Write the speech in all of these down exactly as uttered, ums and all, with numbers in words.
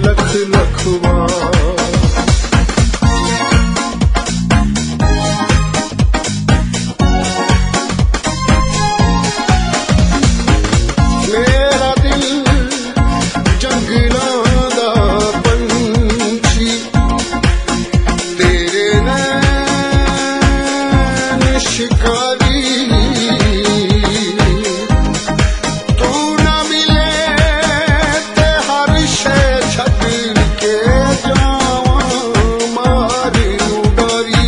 लख लखवा। मेरा दिल जंगलां दा पंछी, तेरे नैन शिकारी, तू ना मिले ते हर शै छड्ड के जावां मार उडारी।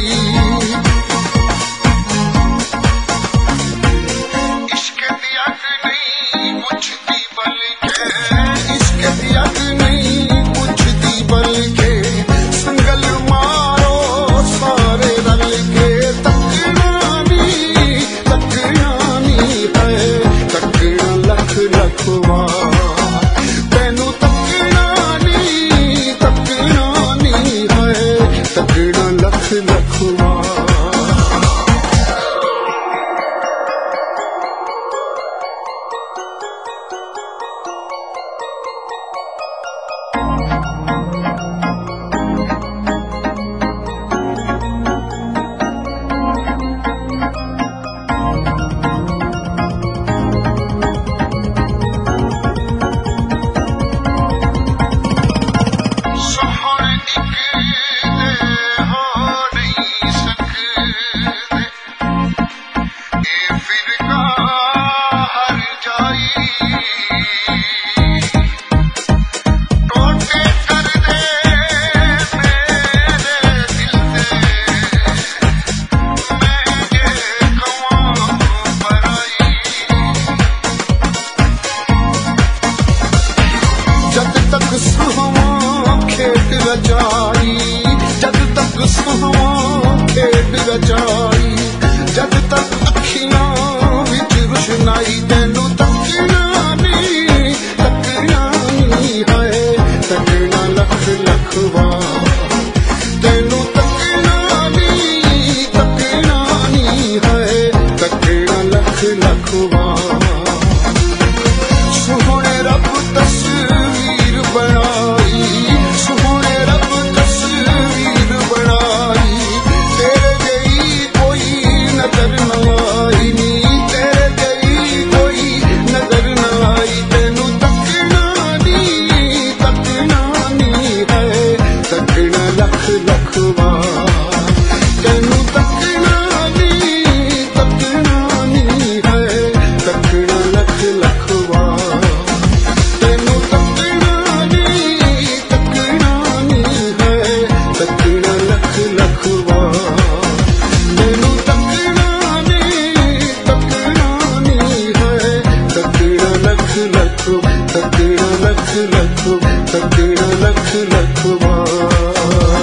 इश्क दी अग नहीं बुझदी बल्कि, इश्क दी अग नहीं बुझदी बल्कि, संगल मारो सारे रल के। तकना नी तकना नी है, तकना लख लखवा। तेनू तकना नी तकना नी है, तकना लख लखवा। खेड रचाई जद तक सुहावां खेड रचाई, जद तक अखियां विच रुशनाई। तेनू तकना नी तकना नी है, तकना लख लखवा। तेनू तकना नी तकना नी है, तकना लख लखवा। सोहणे रब तस्वीर बनाई, सोहणे रब तस्वीर बनाई, तेरे जई कोई नजर न आई नी, तेरे जई कोई नजर न आई। तेनू तकना नी तकना नी है, तकना लख लखवा। तेनू तकना नी तकना नी है, तकना लख लखवा। तेनू तकना नी तकना नी है, तकना लख लखवा। तेनू तकना नी तकना नी है, तकना लख लख, तकना लख लख, तकना लख लखवा।